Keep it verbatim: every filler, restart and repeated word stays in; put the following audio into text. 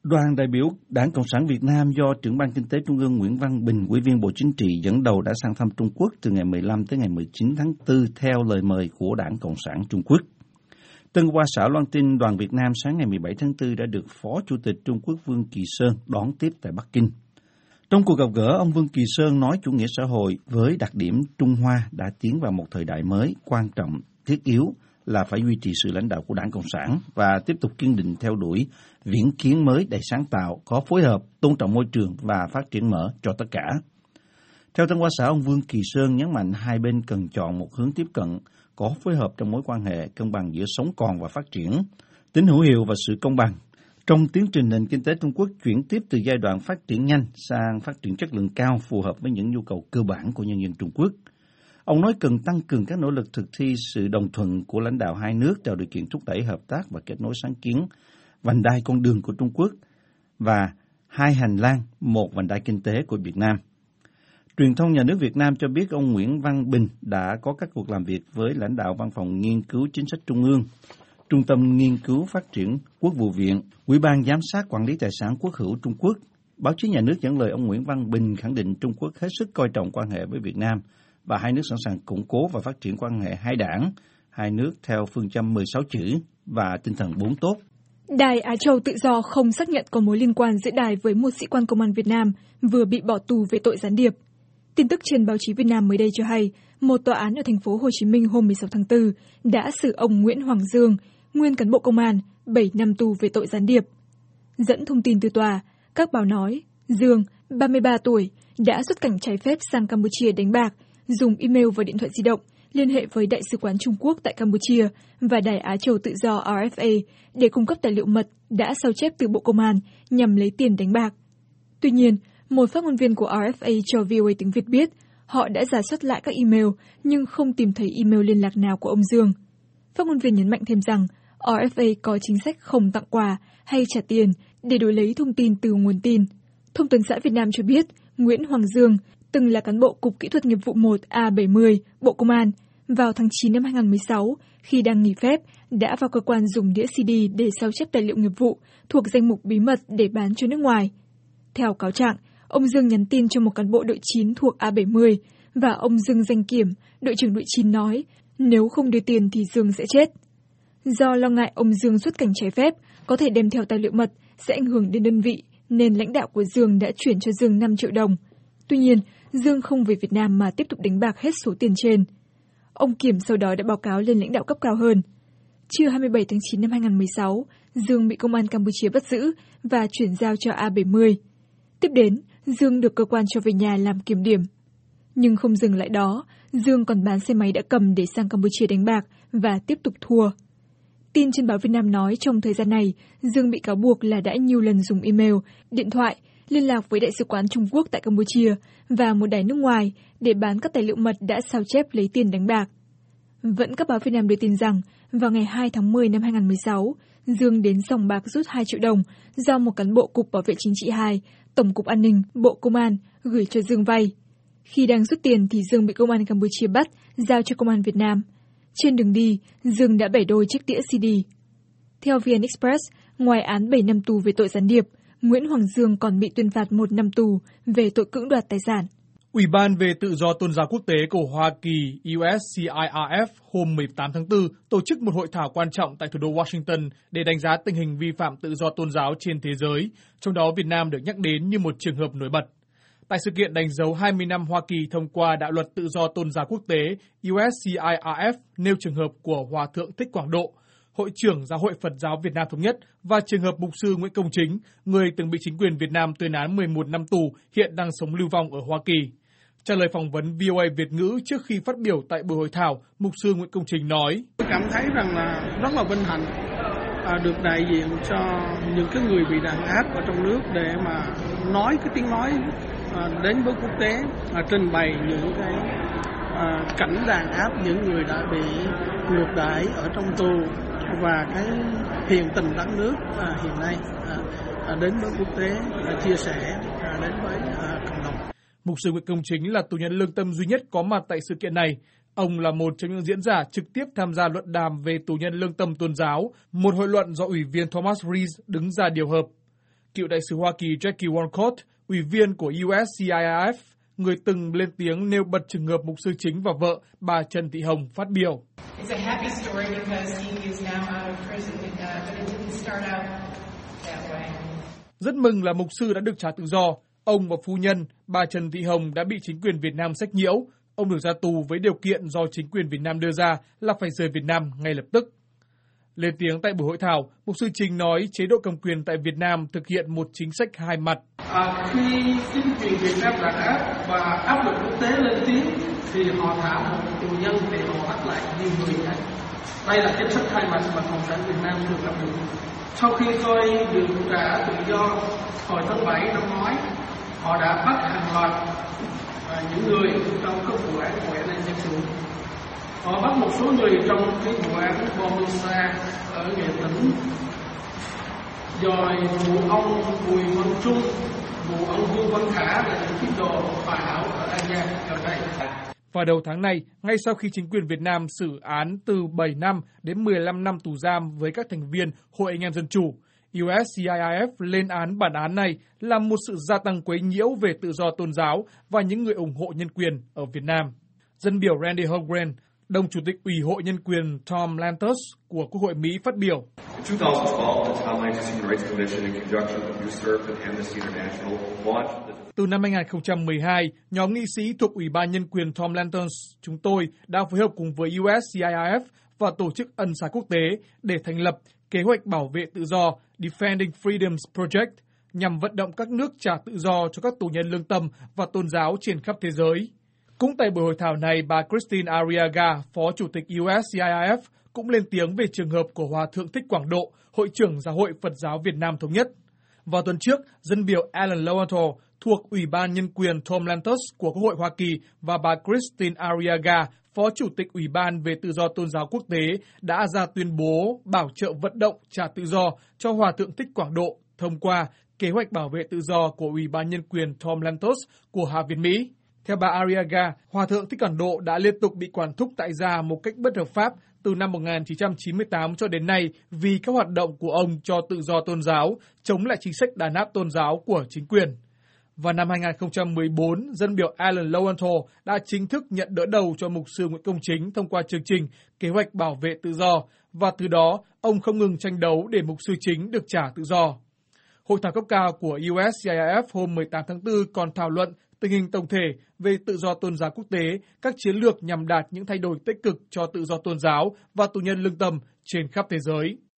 Đoàn đại biểu Đảng Cộng sản Việt Nam do trưởng ban kinh tế Trung ương Nguyễn Văn Bình, Ủy viên Bộ Chính trị dẫn đầu đã sang thăm Trung Quốc từ ngày mười lăm tới ngày mười chín tháng tư theo lời mời của Đảng Cộng sản Trung Quốc. Tân Hoa Xã loan tin đoàn Việt Nam sáng ngày mười bảy tháng tư đã được Phó Chủ tịch Trung Quốc Vương Kỳ Sơn đón tiếp tại Bắc Kinh. Trong cuộc gặp gỡ, ông Vương Kỳ Sơn nói chủ nghĩa xã hội với đặc điểm Trung Hoa đã tiến vào một thời đại mới quan trọng, thiết yếu là phải duy trì sự lãnh đạo của Đảng Cộng sản và tiếp tục kiên định theo đuổi viễn kiến mới đầy sáng tạo, có phối hợp, tôn trọng môi trường và phát triển mở cho tất cả. Theo Tân Hoa Xã, ông Vương Kỳ Sơn nhấn mạnh hai bên cần chọn một hướng tiếp cận có phối hợp trong mối quan hệ cân bằng giữa sống còn và phát triển, tính hữu hiệu và sự công bằng. Trong tiến trình nền kinh tế Trung Quốc chuyển tiếp từ giai đoạn phát triển nhanh sang phát triển chất lượng cao phù hợp với những nhu cầu cơ bản của nhân dân Trung Quốc. Ông nói cần tăng cường các nỗ lực thực thi sự đồng thuận của lãnh đạo hai nước tạo điều kiện thúc đẩy hợp tác và kết nối sáng kiến, vành đai con đường của Trung Quốc và hai hành lang, một vành đai kinh tế của Việt Nam. Truyền thông nhà nước Việt Nam cho biết ông Nguyễn Văn Bình đã có các cuộc làm việc với lãnh đạo Văn phòng Nghiên cứu Chính sách Trung ương, Trung tâm Nghiên cứu Phát triển Quốc vụ viện, Ủy ban Giám sát Quản lý Tài sản Quốc hữu Trung Quốc. Báo chí nhà nước dẫn lời ông Nguyễn Văn Bình khẳng định Trung Quốc hết sức coi trọng quan hệ với Việt Nam và hai nước sẵn sàng củng cố và phát triển quan hệ hai đảng, hai nước theo phương châm mười sáu chữ và tinh thần bốn tốt. Đài Á Châu Tự Do không xác nhận có mối liên quan giữa đài với một sĩ quan công an Việt Nam vừa bị bỏ tù về tội gián điệp. Tin tức trên báo chí Việt Nam mới đây cho hay, một tòa án ở thành phố Hồ Chí Minh hôm mười sáu tháng tư đã xử ông Nguyễn Hoàng Dương, nguyên cán bộ công an, bảy năm tù về tội gián điệp. Dẫn thông tin từ tòa, các báo nói, Dương, ba mươi ba tuổi, đã xuất cảnh trái phép sang Campuchia đánh bạc, dùng email và điện thoại di động liên hệ với Đại sứ quán Trung Quốc tại Campuchia và Đài Á Châu Tự Do R F A để cung cấp tài liệu mật đã sao chép từ Bộ Công an nhằm lấy tiền đánh bạc. Tuy nhiên, một phát ngôn viên của R F A cho V O A tiếng Việt biết, họ đã rà soát lại các email nhưng không tìm thấy email liên lạc nào của ông Dương. Phát ngôn viên nhấn mạnh thêm rằng R F A có chính sách không tặng quà hay trả tiền để đổi lấy thông tin từ nguồn tin. Thông tấn xã Việt Nam cho biết, Nguyễn Hoàng Dương từng là cán bộ Cục Kỹ thuật Nghiệp vụ một A bảy mươi, Bộ Công an, vào tháng chín năm hai nghìn không trăm mười sáu, khi đang nghỉ phép, đã vào cơ quan dùng đĩa xê đê để sao chép tài liệu nghiệp vụ thuộc danh mục bí mật để bán cho nước ngoài. Theo cáo trạng, ông Dương nhắn tin cho một cán bộ đội chín thuộc A bảy mươi và ông Dương Danh Kiểm, đội trưởng đội chín nói, nếu không đưa tiền thì Dương sẽ chết. Do lo ngại ông Dương xuất cảnh trái phép, có thể đem theo tài liệu mật sẽ ảnh hưởng đến đơn vị, nên lãnh đạo của Dương đã chuyển cho Dương năm triệu đồng. Tuy nhiên, Dương không về Việt Nam mà tiếp tục đánh bạc hết số tiền trên. Ông Kiểm sau đó đã báo cáo lên lãnh đạo cấp cao hơn. Trưa hai mươi bảy tháng chín năm hai nghìn không trăm mười sáu, Dương bị công an Campuchia bắt giữ và chuyển giao cho A bảy mươi. Tiếp đến, Dương được cơ quan cho về nhà làm kiểm điểm. Nhưng không dừng lại đó, Dương còn bán xe máy đã cầm để sang Campuchia đánh bạc và tiếp tục thua. Tin trên báo Việt Nam nói trong thời gian này, Dương bị cáo buộc là đã nhiều lần dùng email, điện thoại, liên lạc với Đại sứ quán Trung Quốc tại Campuchia và một đài nước ngoài để bán các tài liệu mật đã sao chép lấy tiền đánh bạc. Vẫn các báo Việt Nam đưa tin rằng, vào ngày hai tháng mười năm hai nghìn không trăm mười sáu, Dương đến sòng bạc rút hai triệu đồng do một cán bộ Cục Bảo vệ Chính trị hai, Tổng cục An ninh, Bộ Công an gửi cho Dương vay. Khi đang rút tiền thì Dương bị công an Campuchia bắt, giao cho công an Việt Nam. Trên đường đi, Dương đã bẻ đôi chiếc đĩa xê đê. Theo vê en Express, ngoài án bảy năm tù về tội gián điệp, Nguyễn Hoàng Dương còn bị tuyên phạt một năm tù về tội cưỡng đoạt tài sản. Ủy ban về tự do tôn giáo quốc tế của Hoa Kỳ U S C I R F hôm mười tám tháng tư tổ chức một hội thảo quan trọng tại thủ đô Washington để đánh giá tình hình vi phạm tự do tôn giáo trên thế giới, trong đó Việt Nam được nhắc đến như một trường hợp nổi bật. Tại sự kiện đánh dấu hai mươi năm Hoa Kỳ thông qua đạo luật tự do tôn giáo quốc tế, U S C I R F nêu trường hợp của Hòa thượng Thích Quảng Độ, Hội trưởng Giáo hội Phật giáo Việt Nam Thống nhất và trường hợp mục sư Nguyễn Công Chính, người từng bị chính quyền Việt Nam tuyên án mười một năm tù, hiện đang sống lưu vong ở Hoa Kỳ. Trả lời phỏng vấn V O A Việt ngữ trước khi phát biểu tại buổi hội thảo, mục sư Nguyễn Công Chính nói: Tôi cảm thấy rằng là rất là vinh hạnh à, được đại diện cho những cái người bị đàn áp ở trong nước để mà nói cái tiếng nói à, đến với quốc tế, à, trình bày những cái à, cảnh đàn áp những người đã bị ngược đãi ở trong tù và cái hiện tình đất nước à, hiện nay à, à, đến với quốc tế, à, chia sẻ à, đến với à, cộng đồng. Mục sư Nguyễn Công Chính là tù nhân lương tâm duy nhất có mặt tại sự kiện này. Ông là một trong những diễn giả trực tiếp tham gia luận đàm về tù nhân lương tâm tôn giáo, một hội luận do Ủy viên Thomas Rees đứng ra điều hợp. cựu đại sứ Hoa Kỳ Jackie Wolcott, ủy viên của U S C I R F, người từng lên tiếng nêu bật trường hợp mục sư chính và vợ, bà Trần Thị Hồng, phát biểu. Rất mừng là mục sư đã được trả tự do. Ông và phu nhân, bà Trần Thị Hồng đã bị chính quyền Việt Nam sách nhiễu. Ông được ra tù với điều kiện do chính quyền Việt Nam đưa ra là phải rời Việt Nam ngay lập tức. Lên tiếng tại buổi hội thảo, mục sư Chính nói chế độ cầm quyền tại Việt Nam thực hiện một chính sách hai mặt. À, khi chính quyền Việt Nam đàn áp và áp lực quốc tế lên tiếng thì họ thả một tù nhân để họ bắt lại nhiều người khác. Đây là chính sách hai mặt mà Cộng sản Việt Nam thường gặp được. Sau khi tôi được trả tự do hồi tháng bảy năm ngoái, họ đã bắt hàng loạt à, những người trong các vụ án của an ninh dân chủ. Họ bắt một số người trong cái vụ án Formosa ở Nghệ Tĩnh, rồi vụ ông Bùi Văn Trung, vụ ông Vương Văn Khả là những tín đồ Bà Hảo ở An Giang gần đây. Vào đầu tháng này, ngay sau khi chính quyền Việt Nam xử án từ bảy năm đến mười lăm năm tù giam với các thành viên Hội Anh em Dân Chủ, U S C I R F lên án bản án này là một sự gia tăng quấy nhiễu về tự do tôn giáo và những người ủng hộ nhân quyền ở Việt Nam. Dân biểu Randy Hochgren, đồng chủ tịch Ủy hội Nhân quyền Tom Lantos của Quốc hội Mỹ phát biểu. Từ năm hai không một hai, nhóm nghị sĩ thuộc Ủy ban Nhân quyền Tom Lantos chúng tôi đã phối hợp cùng với U S C I R F và Tổ chức Ân xá Quốc tế để thành lập Kế hoạch Bảo vệ Tự do Defending Freedoms Project nhằm vận động các nước trả tự do cho các tù nhân lương tâm và tôn giáo trên khắp thế giới. Cũng tại buổi hội thảo này, bà Christine Arriaga, Phó Chủ tịch U S C I R F, cũng lên tiếng về trường hợp của Hòa thượng Thích Quảng Độ, Hội trưởng Giáo hội Phật giáo Việt Nam Thống nhất. Vào tuần trước, dân biểu Alan Lowenthal thuộc Ủy ban Nhân quyền Tom Lantos của Quốc hội Hoa Kỳ và bà Christine Arriaga, Phó Chủ tịch Ủy ban về Tự do Tôn giáo Quốc tế, đã ra tuyên bố bảo trợ vận động trả tự do cho Hòa thượng Thích Quảng Độ thông qua Kế hoạch Bảo vệ Tự do của Ủy ban Nhân quyền Tom Lantos của Hạ viện Mỹ. Theo bà Arriaga, Hòa thượng Thích Quảng Độ đã liên tục bị quản thúc tại gia một cách bất hợp pháp từ năm một nghìn chín trăm chín mươi tám cho đến nay vì các hoạt động của ông cho tự do tôn giáo, chống lại chính sách đàn áp tôn giáo của chính quyền. Vào năm hai không một bốn, dân biểu Alan Lowenthal đã chính thức nhận đỡ đầu cho mục sư Nguyễn Công Chính thông qua chương trình Kế hoạch Bảo vệ Tự do, và từ đó ông không ngừng tranh đấu để mục sư Chính được trả tự do. Hội thảo cấp cao của U S C I R F hôm mười tám tháng tư còn thảo luận tình hình tổng thể về tự do tôn giáo quốc tế, các chiến lược nhằm đạt những thay đổi tích cực cho tự do tôn giáo và tù nhân lương tâm trên khắp thế giới.